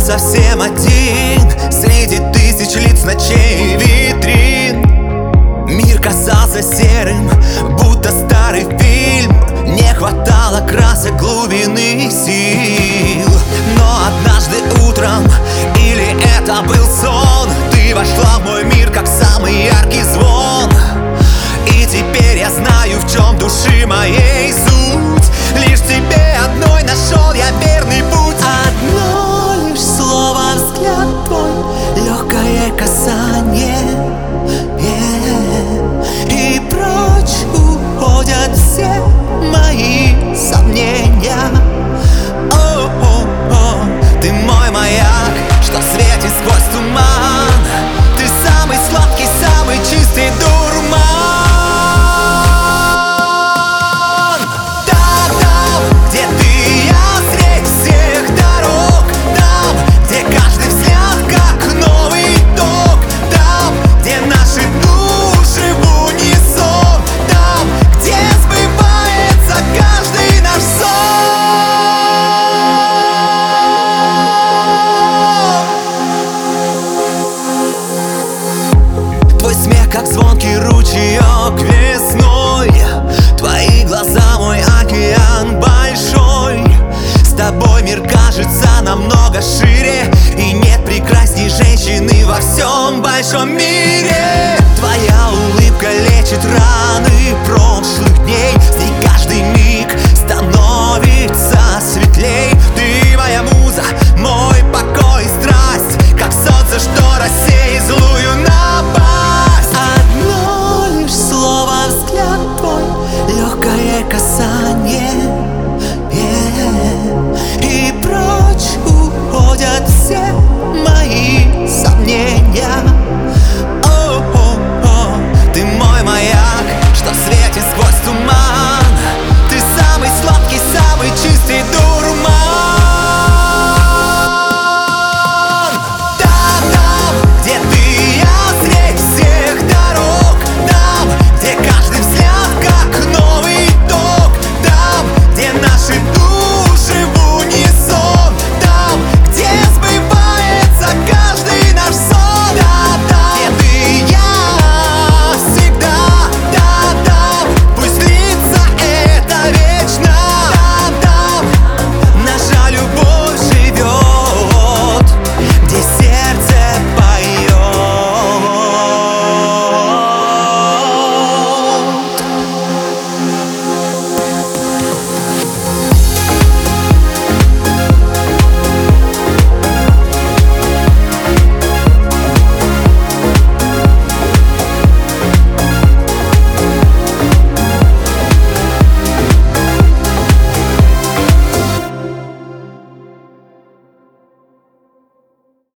совсем один среди тысяч лиц, ночей и витрин. Мир казался серым, будто старый фильм. Не хватало красок, глубины, сил. Но однажды утром, или это был сон, ты вошла в мой мир, как самый яркий звон. И теперь я знаю, в чем души моей суть. Лишь тебе одной нашел я верный путь. Одно лишь слово, взгляд твой, легкое касание, и прочь уходят все мои сомнения. Ты мой маяк, что светит сквозь туман. Ты самый сладкий, самый чистый дурман. Там, где ты, я средь всех дорог. Там, где каждый взгляд как новый ток. Там, где наши души в унисон. Там, где сбывается каждый наш сон. Твой смех, как звонкий ручеек весной. Твои глаза, мой океан большой. С тобой мир кажется намного шире, и нет прекрасней женщины во всем большом мире.